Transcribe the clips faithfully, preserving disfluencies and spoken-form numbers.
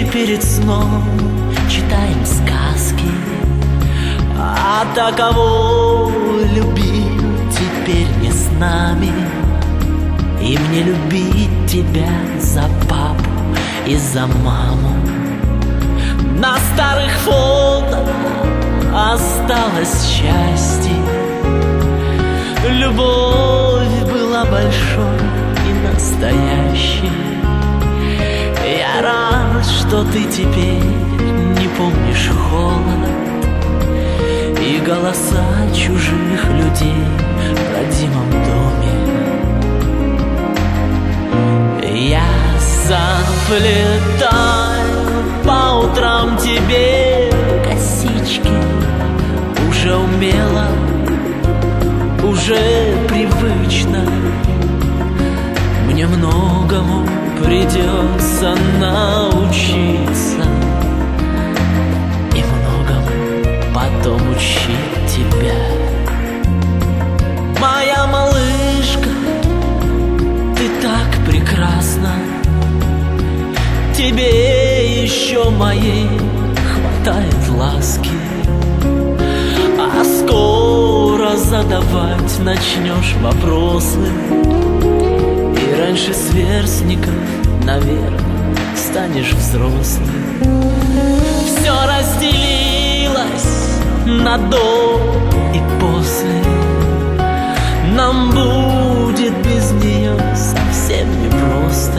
перед сном читаем сказки, а та, кого любил, теперь не с нами. И мне любить тебя за папу и за маму. На старых фото осталось счастье. Любовь была большой и настоящей. Я рад, что ты теперь не помнишь холод и голоса чужих людей в родимом доме. Я заплетаю по утрам тебе косички. Уже умело, уже привычно. Мне многому придется научиться и многому потом учить тебя. Моя малышка, ты так прекрасна. Тебе еще моей хватает ласки, а скоро задавать начнешь вопросы. И раньше сверстников, наверное, станешь взрослым. Все разделилось на до и после. Нам будет без нее совсем непросто,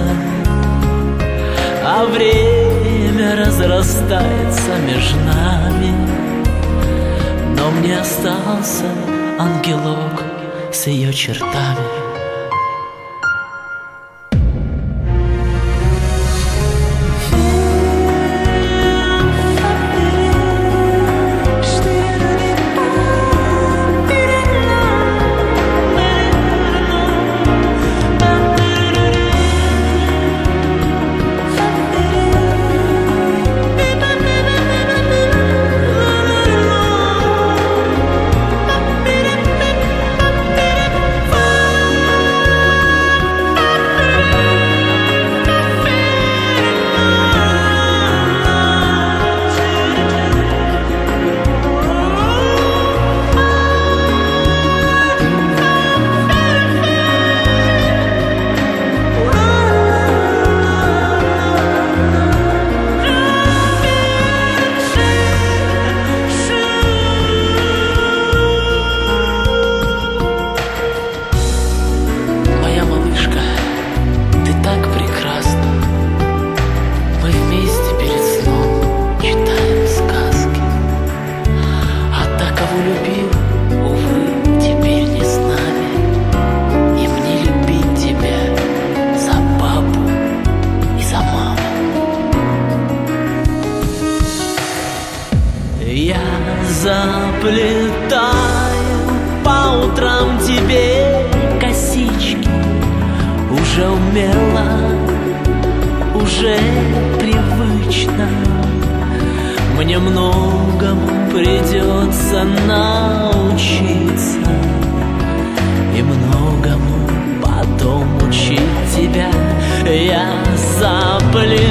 а время разрастается между нами. Но мне остался ангелок с ее чертами. Я заплетаю по утрам тебе косички. Уже умела, уже привычно. Мне многому придется научиться и многому потом учить тебя. Я заплетаю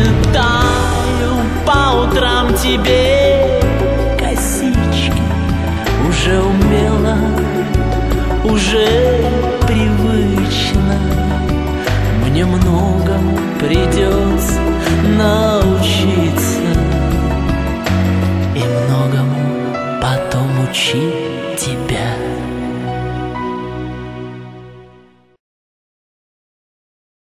по утрам тебе косички. Уже умела, уже